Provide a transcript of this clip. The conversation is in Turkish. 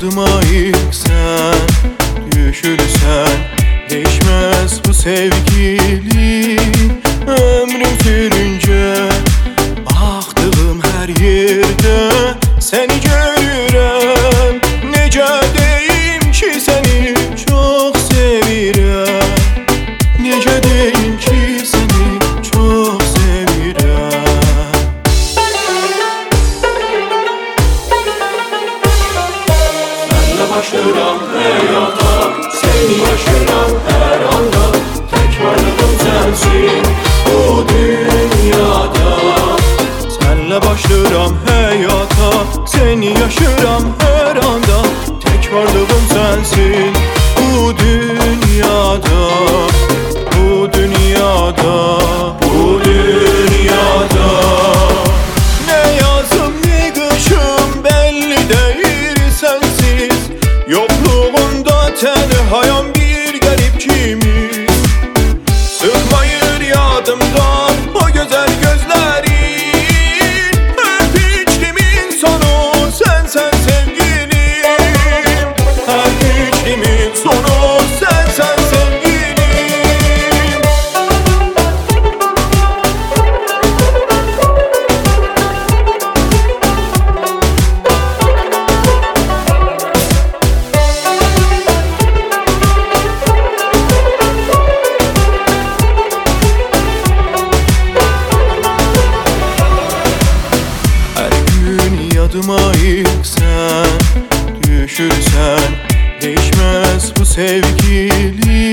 yadıma ilk sen düşürsen, değişmez bu sevgili. Ömrüm sürünce baktığım her yerde seni görürəm. Necə deyim ki seni çok sevirəm, necə deyim ki seni çok sevirəm. Senle başlıram hayata, seni yaşıram her anda. Tek varlığım sensin bu dünyada. Senle başlıram hayata, seni yaşıram her anda. Tek varlığım sensin bu dünyada, bu dünyada, bu dünyada. Ne yazım ne kışım belli değil sensiz. Yokluğunda tenhayam bir garip kimiz. Sıkmayır yadımdan o güzel gözlerin. Hep içtiğimin sonu sensen sevgilim. Hep içtiğimin sonu sensen sevgilim. Yadıma ilk sen düşürsen, değişmez bu sevgili.